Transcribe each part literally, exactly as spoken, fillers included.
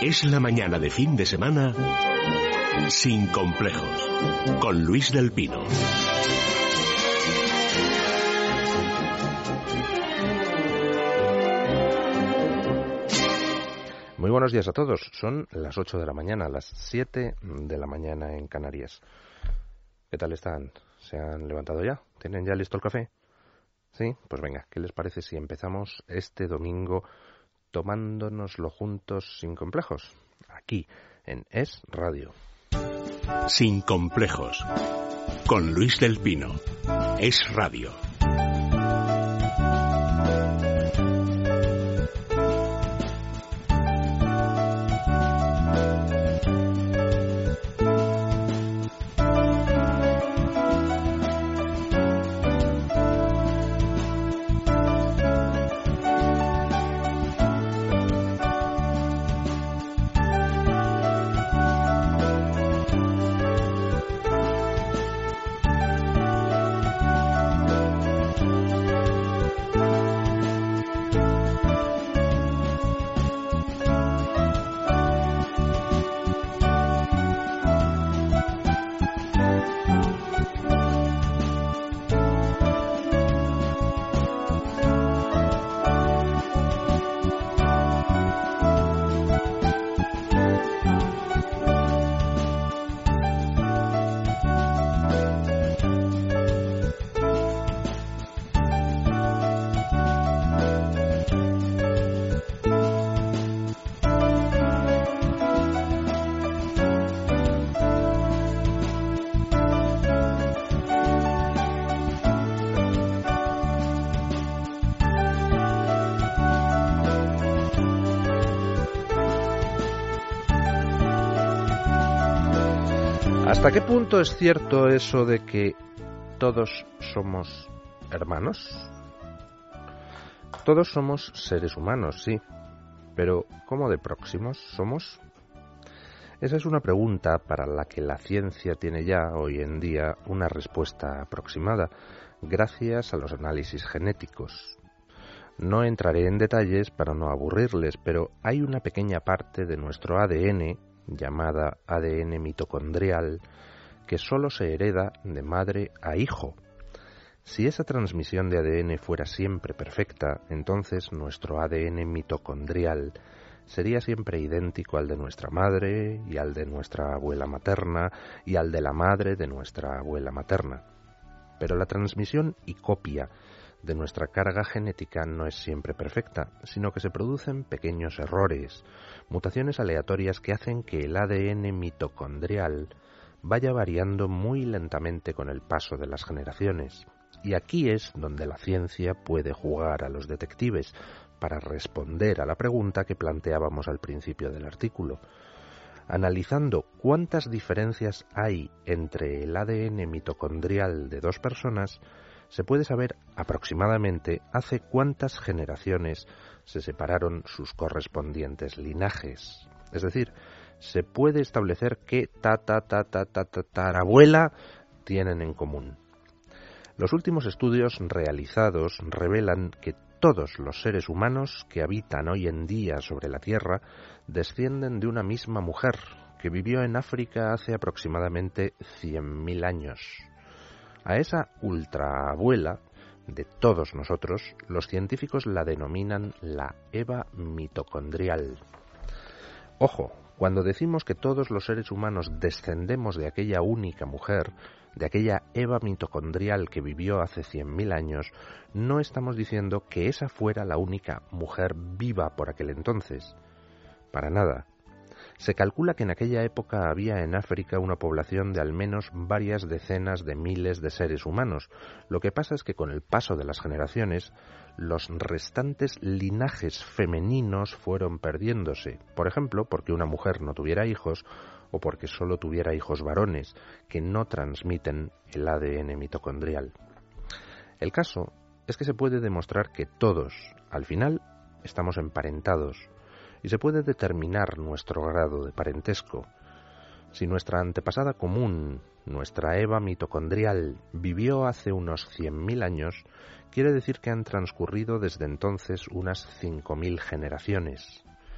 Es la mañana de fin de semana sin complejos, con Luis del Pino. Muy buenos días a todos. Son las ocho de la mañana, las siete de la mañana en Canarias. ¿Qué tal están? ¿Se han levantado ya? ¿Tienen ya listo el café? Sí, pues venga, ¿qué les parece si empezamos este domingo tomándonoslo juntos sin complejos? Aquí, en Es Radio. Sin complejos, con Luis del Pino. Es Radio. ¿Hasta qué punto es cierto eso de que todos somos hermanos? Todos somos seres humanos, sí, pero ¿cómo de próximos somos? Esa es una pregunta para la que la ciencia tiene ya hoy en día una respuesta aproximada, gracias a los análisis genéticos. No entraré en detalles para no aburrirles, pero hay una pequeña parte de nuestro A D N, llamada A D N mitocondrial, que solo se hereda de madre a hijo. Si esa transmisión de A D N fuera siempre perfecta, entonces nuestro A D N mitocondrial sería siempre idéntico al de nuestra madre y al de nuestra abuela materna y al de la madre de nuestra abuela materna. Pero la transmisión y copia de nuestra carga genética no es siempre perfecta, sino que se producen pequeños errores, mutaciones aleatorias que hacen que el A D N mitocondrial vaya variando muy lentamente con el paso de las generaciones. Y aquí es donde la ciencia puede jugar a los detectives para responder a la pregunta que planteábamos al principio del artículo. Analizando cuántas diferencias hay entre el A D N mitocondrial de dos personas, se puede saber aproximadamente hace cuántas generaciones se separaron sus correspondientes linajes. Es decir, se puede establecer qué ta ta ta ta ta ta tatarabuela tienen en común. Los últimos estudios realizados revelan que todos los seres humanos que habitan hoy en día sobre la Tierra descienden de una misma mujer que vivió en África hace aproximadamente cien mil años. A esa ultraabuela de todos nosotros, los científicos la denominan la Eva mitocondrial. Ojo, cuando decimos que todos los seres humanos descendemos de aquella única mujer, de aquella Eva mitocondrial que vivió hace cien mil años, no estamos diciendo que esa fuera la única mujer viva por aquel entonces. Para nada. Se calcula que en aquella época había en África una población de al menos varias decenas de miles de seres humanos. Lo que pasa es que con el paso de las generaciones, los restantes linajes femeninos fueron perdiéndose. Por ejemplo, porque una mujer no tuviera hijos o porque solo tuviera hijos varones, que no transmiten el A D N mitocondrial. El caso es que se puede demostrar que todos, al final, estamos emparentados. Y se puede determinar nuestro grado de parentesco. Si nuestra antepasada común, nuestra Eva mitocondrial, vivió hace unos cien mil años, quiere decir que han transcurrido desde entonces unas cinco mil generaciones.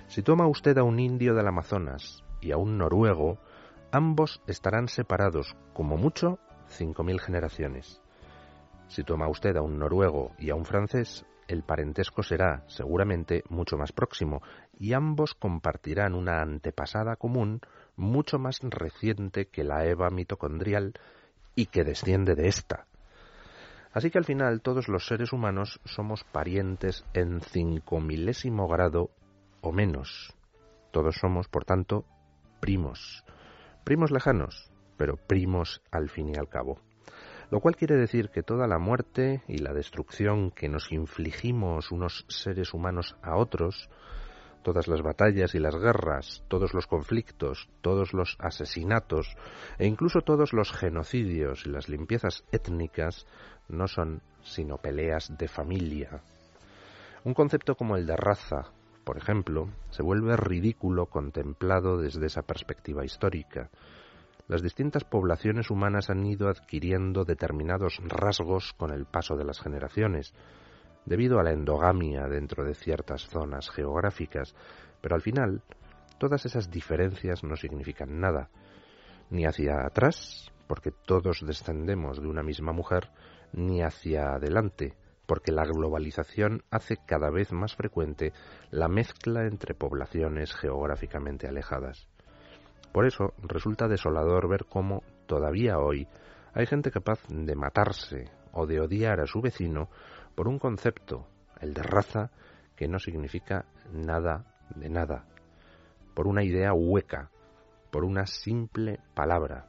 Si toma usted a un indio del Amazonas y a un noruego, ambos estarán separados, como mucho, cinco mil generaciones. Si toma usted a un noruego y a un francés, el parentesco será, seguramente, mucho más próximo, y ambos compartirán una antepasada común mucho más reciente que la Eva mitocondrial y que desciende de ésta. Así que al final todos los seres humanos somos parientes en cinco milésimo grado o menos. Todos somos, por tanto, primos. Primos lejanos, pero primos al fin y al cabo. Lo cual quiere decir que toda la muerte y la destrucción que nos infligimos unos seres humanos a otros, todas las batallas y las guerras, todos los conflictos, todos los asesinatos e incluso todos los genocidios y las limpiezas étnicas no son sino peleas de familia. Un concepto como el de raza, por ejemplo, se vuelve ridículo contemplado desde esa perspectiva histórica. Las distintas poblaciones humanas han ido adquiriendo determinados rasgos con el paso de las generaciones, debido a la endogamia dentro de ciertas zonas geográficas, pero al final todas esas diferencias no significan nada, ni hacia atrás, porque todos descendemos de una misma mujer, ni hacia adelante, porque la globalización hace cada vez más frecuente la mezcla entre poblaciones geográficamente alejadas. Por eso resulta desolador ver cómo, todavía hoy, hay gente capaz de matarse o de odiar a su vecino por un concepto, el de raza, que no significa nada de nada, por una idea hueca, por una simple palabra.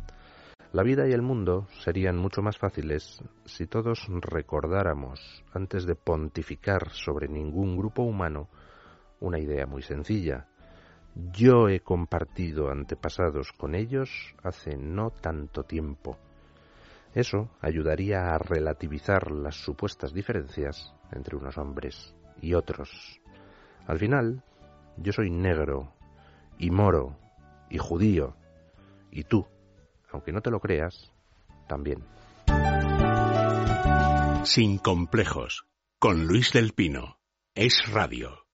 La vida y el mundo serían mucho más fáciles si todos recordáramos, antes de pontificar sobre ningún grupo humano, una idea muy sencilla. Yo he compartido antepasados con ellos hace no tanto tiempo. Eso ayudaría a relativizar las supuestas diferencias entre unos hombres y otros. Al final, yo soy negro, y moro, y judío, y tú, aunque no te lo creas, también. Sin complejos, con Luis del Pino. Es Radio.